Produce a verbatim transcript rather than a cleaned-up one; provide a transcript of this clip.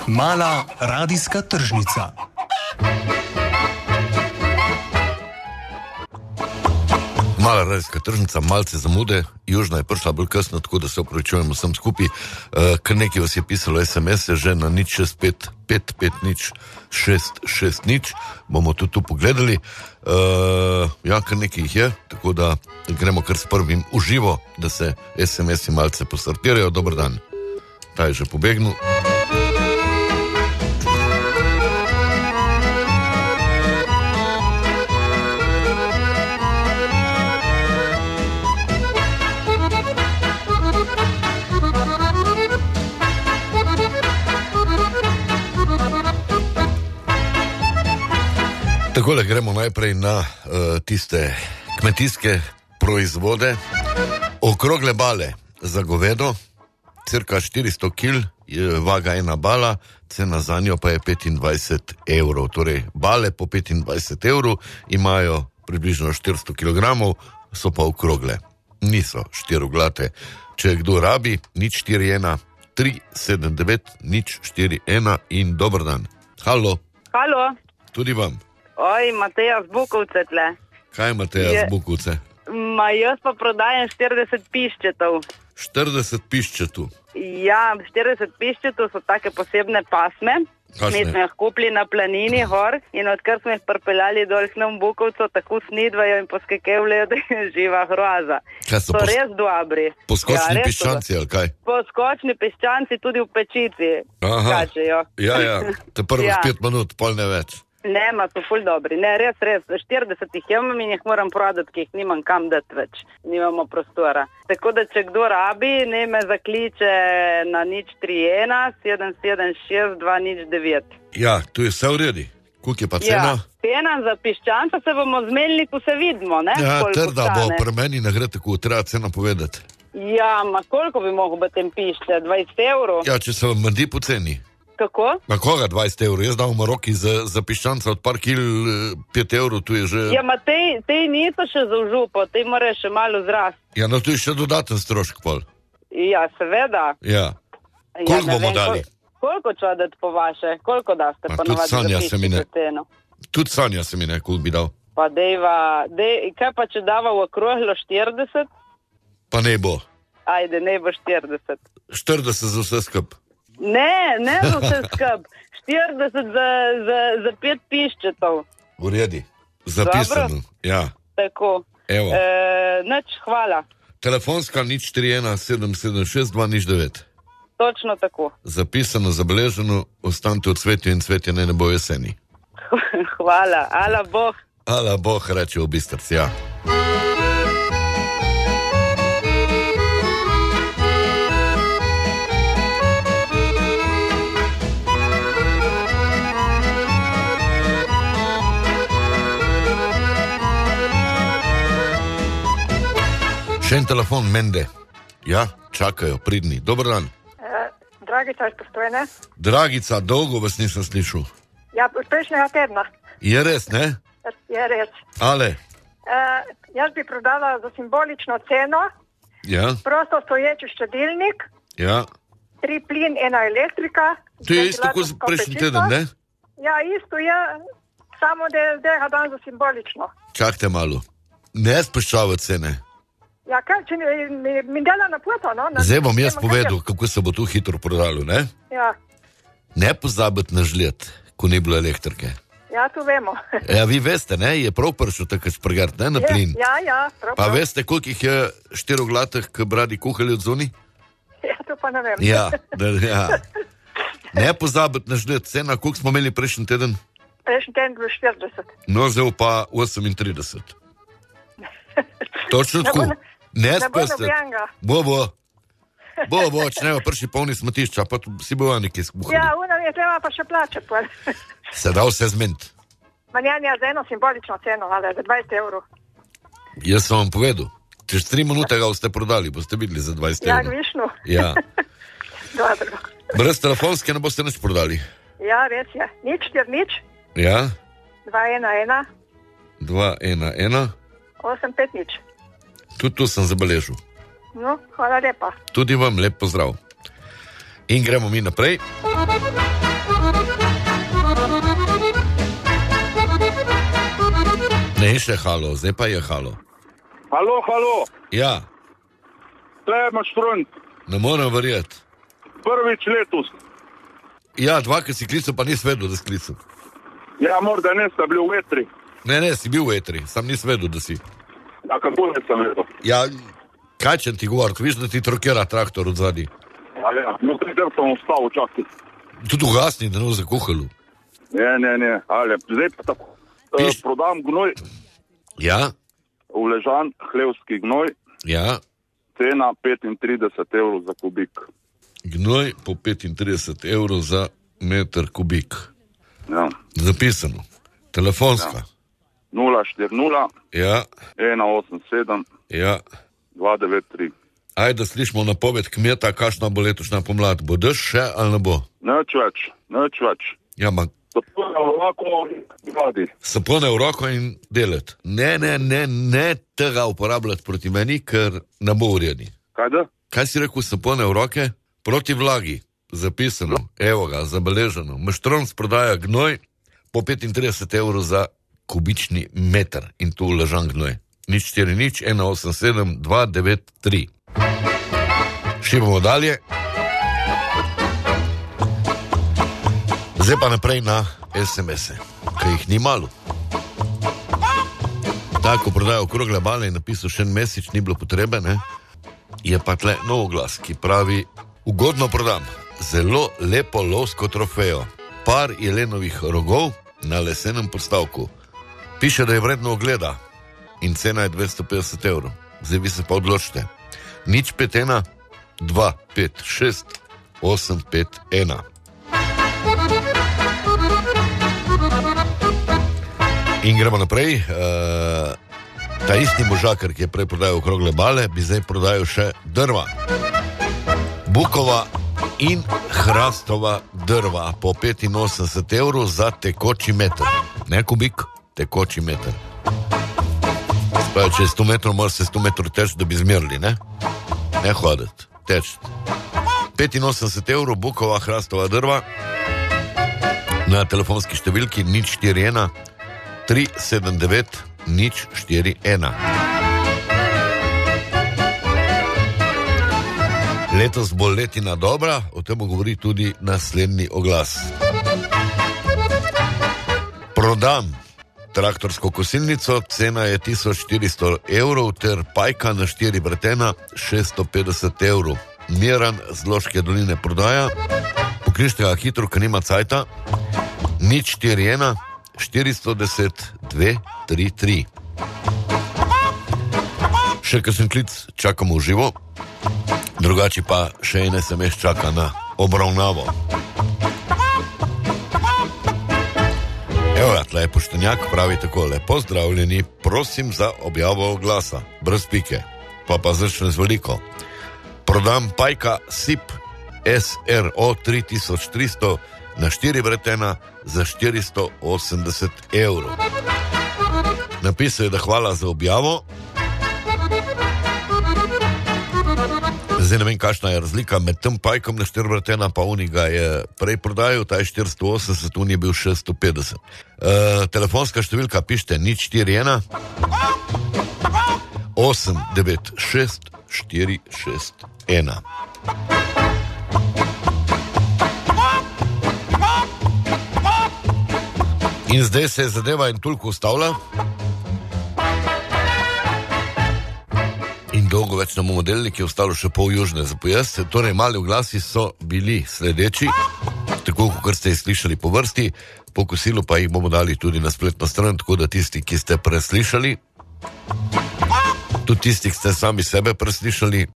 Mala radijska tržnica. Mala radijska tržnica, malce zamude, južna je prišla bolj kasno, tako da se opravičujemo vsem skupaj. Uh, kar nekaj vas je pisalo es em es-e, že na nič šest pet pet pet nič šest šest nič, bomo tudi tu pogledali. Uh, ja, kar nekaj jih je, tako da gremo kar s prvim uživo, da se es em es-i malce postartirajo. Dobar dan. Ta je že pobegnil. Takole gremo najprej na uh, tiste kmetijske proizvode. Okrogle bale za govedo, cirka štiristo kil, je vaga ena bala, cena za njo pa je petindvajset evrov. Torej, bale po petindvajset evrov imajo približno štiristo kilogramov, so pa okrogle. Niso štiriglate. Če kdo rabi, nič štiri ena tri sedem devet nič štiri ena in dober dan. Halo. Halo. Tudi vam. Oj, Mateja z Bukovce tle. Kaj Mateja je z Bukovce? Ma jaz pa prodajem štirideset piščetov. štirideset piščetov? Ja, štirideset piščetov so take posebne pasme. Kakšne? Mi smo jih kupili na planini gor in odkar smo jih pripeljali dol k nam v Bukovco, tako snidvajo in poskakevljajo, da je živa hroza. Kaj so, so pos... res dobri. Poskočni ja, piščanci ali kaj? Poskočni piščanci tudi v pečici. Aha, kačejo. ja, ja, te prvih ja. pet minut, pol ne več. Ne, ma so ful dobri. Ne, res, res. štirideset jih imam in jih moram prodati, ki jih nimam kam dati več. Nimamo prostora. Tako da, če kdo rabi, ne me zakliče na nič tri ena sedem sedem šest dva nič devet. Ja, tu je vse v redi. Koliko je pa cena? Ja, cena za piščanca se bomo zmenili, ko se vidimo, ne? Ja, koliko trda bo, stane. pri meni ne gre tako, treba cena povedati. Ja, ma koliko bi mogel biti tem pišče? dvajset evrov? Ja, če se vam mandi po ceni. Kako? Na koga dvajset evrov? Jaz dal v Maroki za, za piščanca od par kil pet evrov, tu je že... Ja, ma tej, tej niso še za župo, tej morajo še malo zrast. Ja, no tu je še dodaten strošk pol. Ja, seveda. Ja. Koliko ja, bomo vem, dali? Kol, koliko čodati po vaše? Koliko daste A, pa tudi navadi Sanja za se mi ne- piščico ceno? Tudi Sanja se mi ne, koliko bi dal. Pa dejva, dej, kaj pa če dava v okroglo štirideset? Pa ne bo. Ajde, ne bo štirideset. štirideset za vse skup. Ne, ne za vse skup. štirideset za, za, za pet piščetov. V redi. Zapisano. Ja. Tako. Evo. E, nič, hvala. Telefonska nič štiri ena sedem sedem šest dva nič devet. Točno tako. Zapisano, zabeleženo, ostanite v cvetju in cvetje ne, ne bo jeseni. Hvala. Ala boh. Ala boh, reče v Bistrci, ja. Še en telefon, Mende. Ja, čakajo, pridni. Dobar dan. Uh, Dragica iz Postojne. Dragica, dolgo vas nisem slišal. Ja, prejšnjega tedna. Je res, ne? Je res. Ale? Uh, jaz bi prodala za simbolično ceno Ja, prosto stoječi štedilnik, ja. tri plin, ena elektrika. To je isto kot ventilatorsko prejšnji pečico. teden, ne? Ja, isto je, samo da je zdaj ga dan za simbolično. Čakajte malo. Ne spuščava cene. Ja, kaj, če mi, mi, mi dela na poto, no? Na, Zdaj bom jaz vemo, kaj povedal, je. kako se bo tu hitro prodalo, ne? Ja, Ne pozabiti na žled, ko ni bilo elektrike. ja, to vemo. Ja, vi veste, ne? Je prav prišel tako šprgart, ne? Na plin. Ja, ja, prav, Pa prav. veste, koliko jih je štiroglatih, ki bi radi kuhali od zunaj? Ja, to pa ne vem. Ja, da, ja. Ne pozabiti na žled, cena, koliko smo imeli prejšnji teden? Prejšnji teden je bilo štirideset. No, zdaj pa osemintrideset. Točno Ne bo tako. ne- Ne ne bo speste. nobenega. Bo, bo. Bo, bo, če ne bo prši polni smetišča, pa tu si bo neki skuhali. Ja, unam je treba pa še plačati. Pa. Se da vse zment. Manjanje za eno simbolično ceno, ali za dvajset evrov. Jaz sem vam povedal. Čez tri minute ga boste prodali, boste videli za dvajset Ja, evrov. višnu. Ja. Dobro. Brez telefonske ne boste nič prodali. Ja, res je. Nič, štiri, nič. Ja, Dva, ena, ena. dva, ena, ena. Osem, pet, nič. Tudi tu sem zabeležil. No, hvala lepa. Tudi vam lep pozdrav. In gremo mi naprej. Ne je še halo, zdaj pa je halo. Halo, halo, Ja, tle imaš front, ne morem verjeti. prvič letos. Ja, dvakrat si klical, pa nisi vedel, da si klical. Ja, morda ne sta bili v vetri. Ne, ne, si bil v etri, sam nisi vedel, da si. A kako ne sem vedel? Ja, kaj če ti govorim, viš, da ti trokera traktor od zadnji. A ja, no pridem sem ostal včasih. Tudi ugasni, da ne bo zakuhalo. Ne, ne, ne, ali zdaj pa tako. E, Piš. prodam gnoj, Ja, uležan hlevski gnoj, ja, cena petintrideset evrov za kubik. gnoj po petintrideset evrov za meter kubik. Ja. Zapisano. Telefonska. nula štiri nula, Ja, ena osem sedem, ja. dva devet tri. Ajde, da slišimo napoved kmeta, kakšna bo letošnja pomlad. Bo dež še ali ne bo? Nič več, nič več. Ja, ma Zato je lahko vladi. sapone v roko in delati. Ne, ne, ne, ne tega uporabljati proti meni, ker ne bo v redu. Kaj da? Kaj si rekel, sapone v roke? Proti vlagi. Zapisano, evo ga, zabeleženo. Maštrons prodaja gnoj po petintrideset evrov za kubični meter in tu ležan gnoj. Nič štiri nič, ena osem sedem, dva devet tri. Šibamo dalje. Zdaj pa naprej na es em es-e, ki jih ni malo. Tako prodaja okrogle bale in napisal še en mesec, ni bilo potrebe, ne? Je pa tle nov oglas, ki pravi: ugodno prodam, zelo lepo lovsko trofejo, par jelenovih rogov na lesenem podstavku. Piše, da je vredno ogleda in cena je dvesto petdeset evrov. Zdaj vi se pa odločite. Nič pet ena, dva pet šest, osem pet ena. In gremo naprej. Uh, ta isti možakar, ki je prej prodajal okrogle bale, bi zdaj prodajal še drva. Bukova in hrastova drva po petinosemdeset evrov za tekoči meter. Ne kubik, tekoči meter. Spravi, če je sto metrov, mora se sto metrov teč, da bi zmerili, ne? Ne hoditi, teč. petinosemdeset evrov bukova hrastova drva na telefonski številki nič štiri ena, tri sedem devet, nič štiri ena. Letos bo letina dobra, o tem govori tudi naslednji oglas. Prodam traktorsko kosilnico, cena je tisoč štiristo evrov, ter pajka na štiri vretena šeststo petdeset evrov. Miran z Loške doline prodaja, pokličite ga hitro, ker nima cajta, nič štiri ena, štiristo deset, dve tri tri. Še kakšen klic čakamo v živo, drugače pa še en es em es čaka na obravnavo. Evo, tle je poštenjak, pravi takole: pozdravljeni, prosim za objavo oglasa, brez pike, pa pa začne z veliko. Prodam pajka sip es er o tri tisoč tristo na štiri vretena za štiristo osemdeset evrov. Napisal je, da hvala za objavo. Zdaj ne vem, kakšna je razlika med tem pajkom na štiri vretena, pa oni ga je prej prodajal, ta je štiristo osemdeset, on je bil šeststo petdeset. E, telefonska številka pište nič štiri ena, osem devet šest, štiri šest ena. In zdaj se je zadeva in toliko ustavlja. In dolgo več ne bomo delili, ki je ostalo še pol južne za pojest. Torej, mali oglasi so bili sledeči, tako kot ste jih slišali po vrsti, po kosilu pa jih bomo dali tudi na spletno stran, tako da tisti, ki ste preslišali, tudi tisti, ki ste sami sebe preslišali,